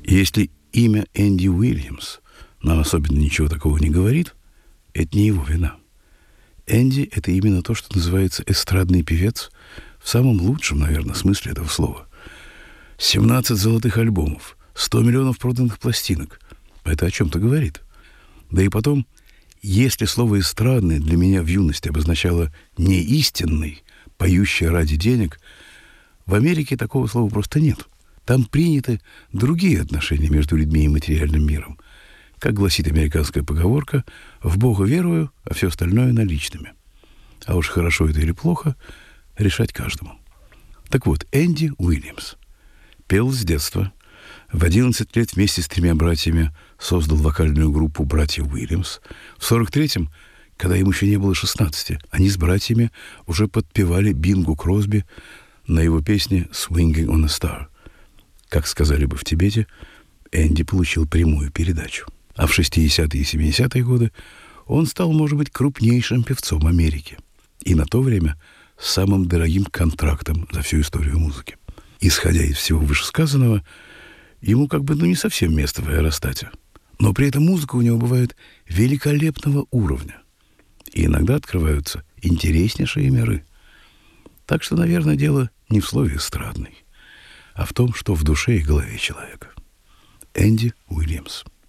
Если имя Энди Уильямс нам особенно ничего такого не говорит, это не его вина. Энди — это именно то, что называется эстрадный певец в самом лучшем, наверное, смысле этого слова. 17 золотых альбомов, 100 миллионов проданных пластинок. Это о чем-то говорит. Да и потом, если слово «эстрадный» для меня в юности обозначало не истинный, поющий ради денег, в Америке такого слова просто нет. Там приняты другие отношения между людьми и материальным миром. Как гласит американская поговорка, «в Бога верую, а все остальное наличными». А уж хорошо это или плохо, решать каждому. Так вот, Энди Уильямс пел с детства. В 11 лет вместе с 3 братьями создал вокальную группу «Братья Уильямс». В 43-м, когда ему еще не было 16, они с братьями уже подпевали Бингу Кросби на его песне «Swinging on a Star». Как сказали бы в Тибете, Энди получил прямую передачу. А в 60-е и 70-е годы он стал, может быть, крупнейшим певцом Америки. И на то время самым дорогим контрактом за всю историю музыки. Исходя из всего вышесказанного, ему как бы не совсем место в аэростате. Но при этом музыка у него бывает великолепного уровня. И иногда открываются интереснейшие миры. Так что, наверное, дело не в слове «эстрадный», а в том, что в душе и голове человека. Энди Уильямс.